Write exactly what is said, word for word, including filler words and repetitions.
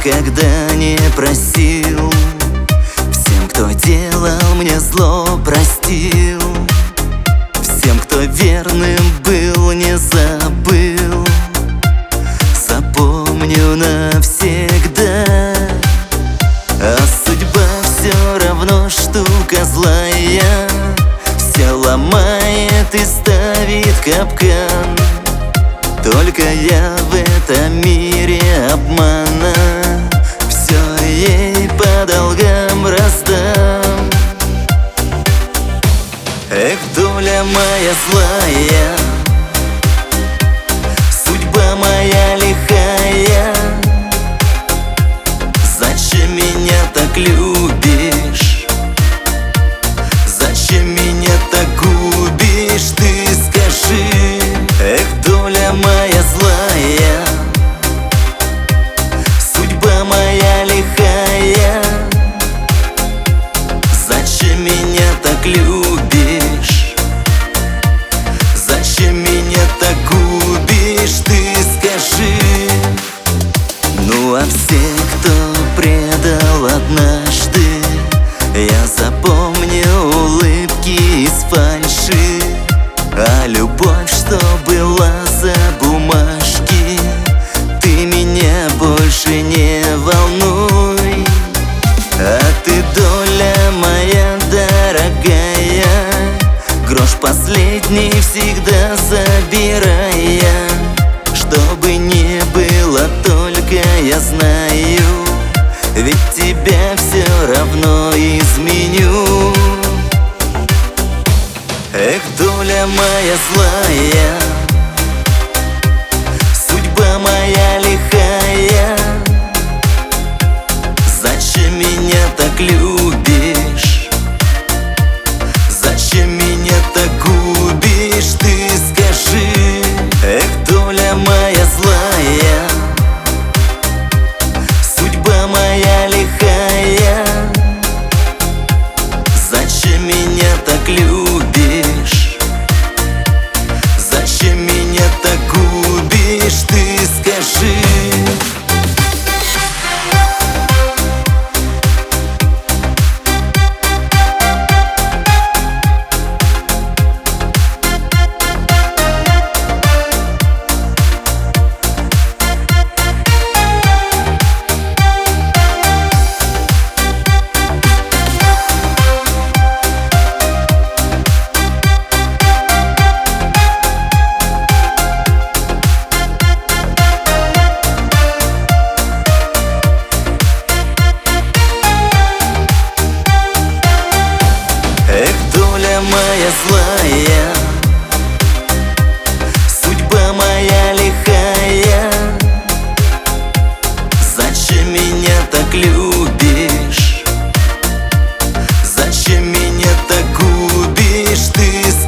никогда не просил. Всем, кто делал мне зло, простил. Всем, кто верным был, не забыл. Запомню навсегда. А судьба все равно штука злая, все ломает и ставит капкан. Только я в этом мире обмана все ей по долгам раздам. Эх, доля моя злая, судьба моя лихая. Зачем меня так любишь? Зачем меня так губишь? Ты скажи. Эх, доля моя злая, судьба моя лихая. Зачем меня так любишь? Зачем меня так губишь? Ты скажи. Ну а все, кто предал однажды, я запомню улыбки из фальши. А любовь, что была за бумажки, ты меня больше не волнуй. А ты, доля моя дорогая, грош последний всегда забирая. Чтобы не было, только я знаю, ведь тебя все равно изменю. Эх, доля моя злая, судьба моя лихая. Зачем меня так любишь? Зачем меня так губишь? Ты скажи. Эх, доля моя злая, судьба моя лихая. Зачем меня так любишь? Зачем меня так губишь? Ты скажи. Эх, доля моя злая, судьба моя лихая. Зачем меня так любишь? Зачем меня так губишь? Ты